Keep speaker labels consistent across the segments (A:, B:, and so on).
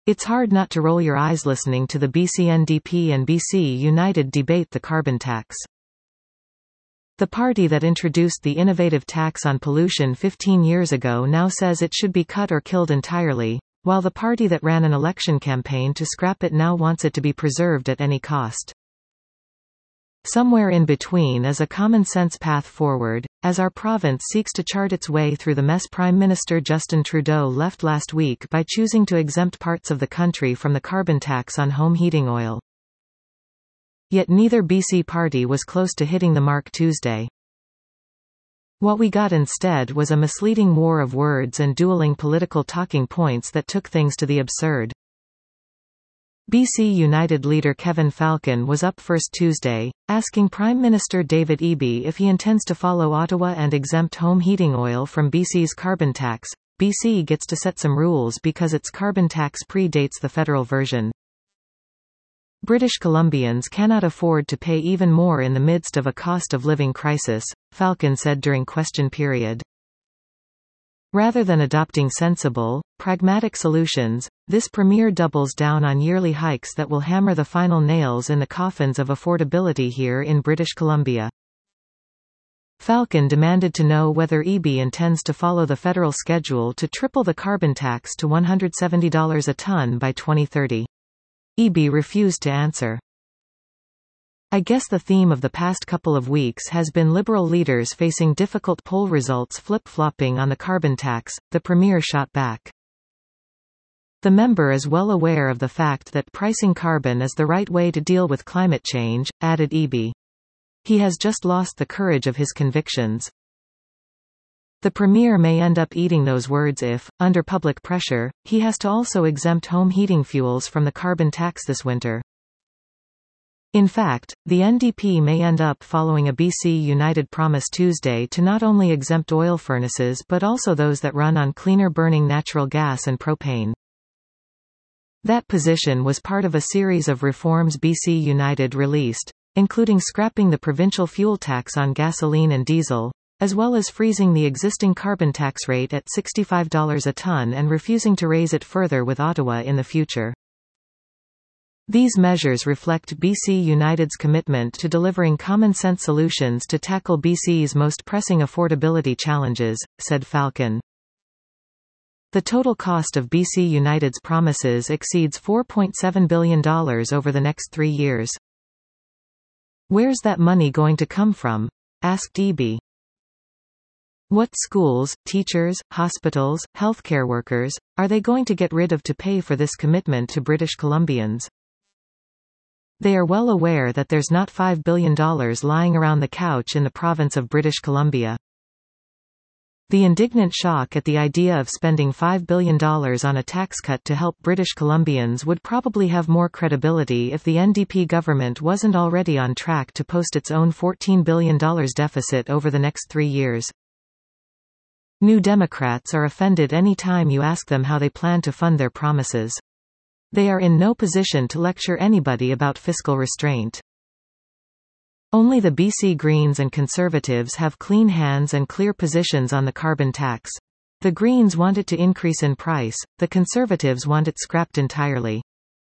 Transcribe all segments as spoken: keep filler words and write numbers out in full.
A: It's hard not to roll your eyes listening to the B C N D P and B C United debate the carbon tax. The party that introduced the innovative tax on pollution fifteen years ago now says it should be cut or killed entirely, while the party that ran an election campaign to scrap it now wants it to be preserved at any cost. Somewhere in between is a common-sense path forward, as our province seeks to chart its way through the mess Prime Minister Justin Trudeau left last week by choosing to exempt parts of the country from the carbon tax on home heating oil. Yet neither B C party was close to hitting the mark Tuesday. What we got instead was a misleading war of words and dueling political talking points that took things to the absurd. B C United leader Kevin Falcon was up first Tuesday, asking Prime Minister David Eby if he intends to follow Ottawa and exempt home heating oil from B C's carbon tax. B C gets to set some rules because its carbon tax predates the federal version. British Columbians cannot afford to pay even more in the midst of a cost of living crisis, Falcon said during question period. Rather than adopting sensible, pragmatic solutions, this premier doubles down on yearly hikes that will hammer the final nails in the coffins of affordability here in British Columbia. Falcon demanded to know whether Eby intends to follow the federal schedule to triple the carbon tax to one hundred seventy dollars a ton by twenty thirty. Eby refused to answer. I guess the theme of the past couple of weeks has been Liberal leaders facing difficult poll results flip-flopping on the carbon tax, the Premier shot back. The member is well aware of the fact that pricing carbon is the right way to deal with climate change, added Eby. He has just lost the courage of his convictions. The Premier may end up eating those words if, under public pressure, he has to also exempt home heating fuels from the carbon tax this winter. In fact, the N D P may end up following a B C United promise Tuesday to not only exempt oil furnaces but also those that run on cleaner-burning natural gas and propane. That position was part of a series of reforms B C United released, including scrapping the provincial fuel tax on gasoline and diesel, as well as freezing the existing carbon tax rate at sixty-five dollars a ton and refusing to raise it further with Ottawa in the future. These measures reflect B C United's commitment to delivering common-sense solutions to tackle B C's most pressing affordability challenges, said Falcon. The total cost of B C United's promises exceeds four point seven billion dollars over the next three years. Where's that money going to come from? Asked Eby. What schools, teachers, hospitals, healthcare workers, are they going to get rid of to pay for this commitment to British Columbians? They are well aware that there's not five billion dollars lying around the couch in the province of British Columbia. The indignant shock at the idea of spending five billion dollars on a tax cut to help British Columbians would probably have more credibility if the N D P government wasn't already on track to post its own fourteen billion dollars deficit over the next three years. New Democrats are offended any time you ask them how they plan to fund their promises. They are in no position to lecture anybody about fiscal restraint. Only the B C Greens and Conservatives have clean hands and clear positions on the carbon tax. The Greens want it to increase in price, the Conservatives want it scrapped entirely.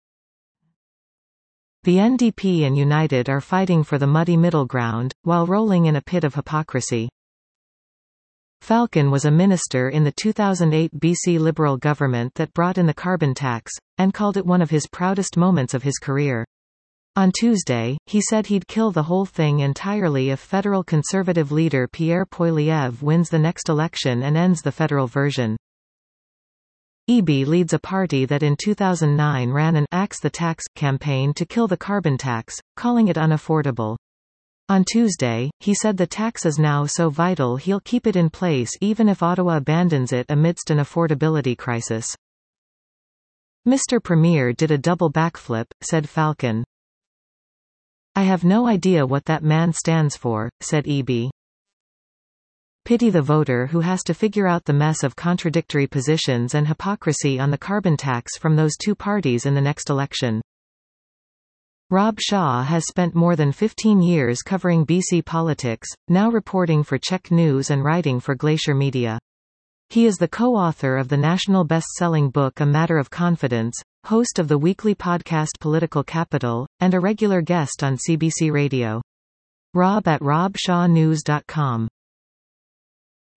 A: The N D P and United are fighting for the muddy middle ground, while rolling in a pit of hypocrisy. Falcon was a minister in the two thousand eight B C Liberal government that brought in the carbon tax, and called it one of his proudest moments of his career. On Tuesday, he said he'd kill the whole thing entirely if federal Conservative leader Pierre Poilievre wins the next election and ends the federal version. Eby leads a party that in two thousand nine ran an "Axe the Tax" campaign to kill the carbon tax, calling it unaffordable. On Tuesday, he said the tax is now so vital he'll keep it in place even if Ottawa abandons it amidst an affordability crisis. Mister Premier did a double backflip, said Falcon. I have no idea what that man stands for, said Eby. Pity the voter who has to figure out the mess of contradictory positions and hypocrisy on the carbon tax from those two parties in the next election. Rob Shaw has spent more than fifteen years covering B C politics, now reporting for Czech News and writing for Glacier Media. He is the co-author of the national best-selling book A Matter of Confidence, host of the weekly podcast Political Capital, and a regular guest on C B C Radio. Rob at rob shaw news dot com.